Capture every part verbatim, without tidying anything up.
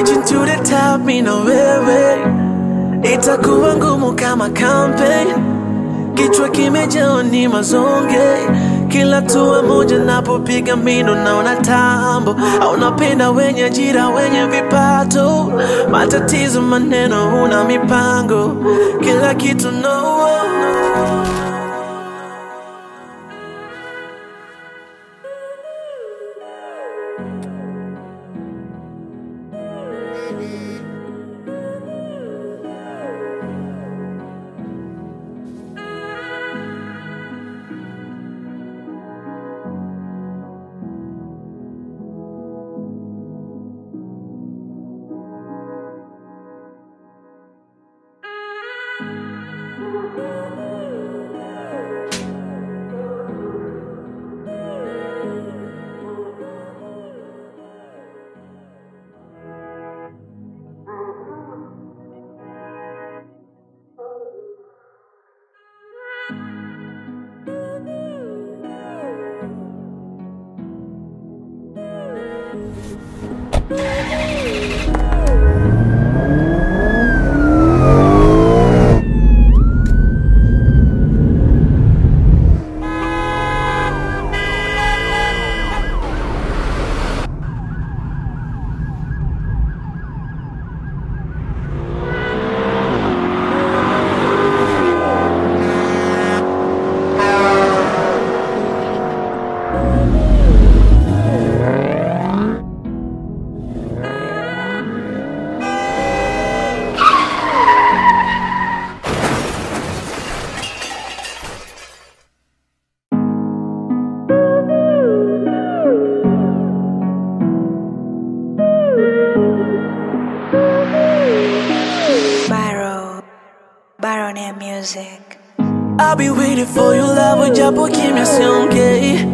Reaching to the top, me no wewe. Itakuwa ngumu kama campaign. Kichwa kimejaa ni mazonge. Kila tua moja napopiga mino naona tambo. Au napenda wenye jira wenye vipato. Matatizo maneno huna mipango. Kila kitu no. Music. I'll be waiting for your love, japo kimya siongei.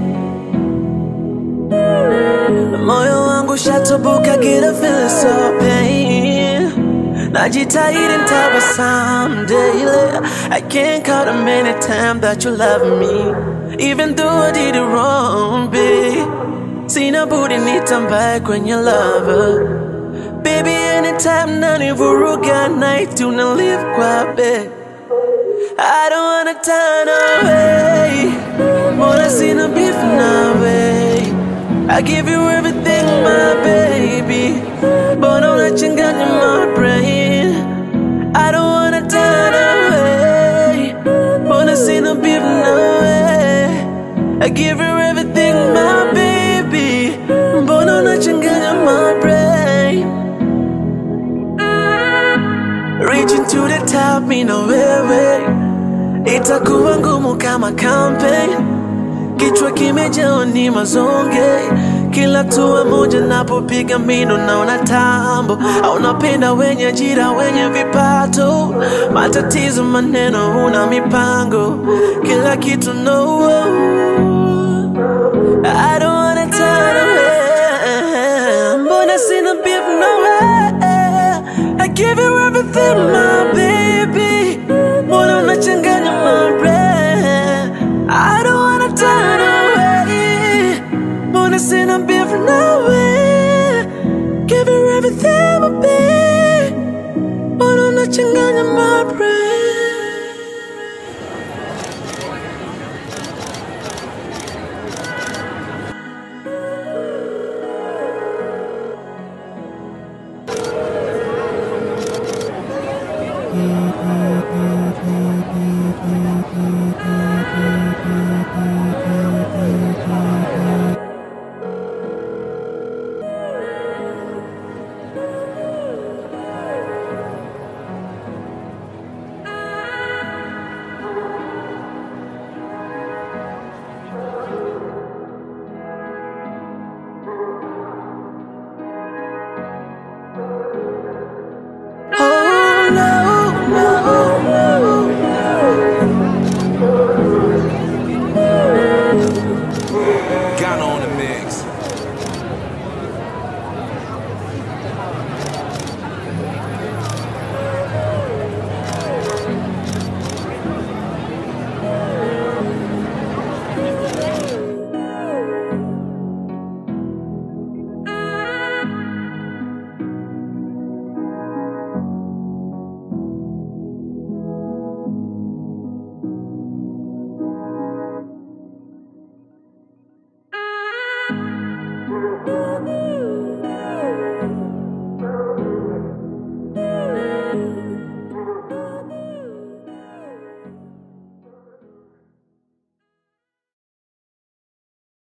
Moyo wangu shatoboka, get a feeling so pain. Najitahidi nitabasamu daily. I can't count the many times that you love me, even though I did it wrong, babe. Sina budi nitambaye kwenye lover, baby. Anytime nani vuruga night tuna live kwa bed. I don't wanna turn away. Wanna see no beef now, way. I give you everything, my baby, but don't let you get in my brain. I don't wanna turn away. Wanna see no beef now, way. I give you everything, my baby, but don't let you get in my brain. Reaching to the top, me no way. Itakuwa ngumu kama campaign. Kichwa kimejaa ni mazonge. Kila tua moja napopiga mino naona tambo. Au napenda wenye jira wenye vipato. Matatizo maneno huna mipango. Kila kitu no. I don't wanna turn away. Mbona sina beef no way. I give you everything, my baby, mbona unachanganya my brain. I don't wanna turn away. Mbona sina beef no way. Give you everything, my baby, mbona unachanganya my brain. Oh no, no, no, no.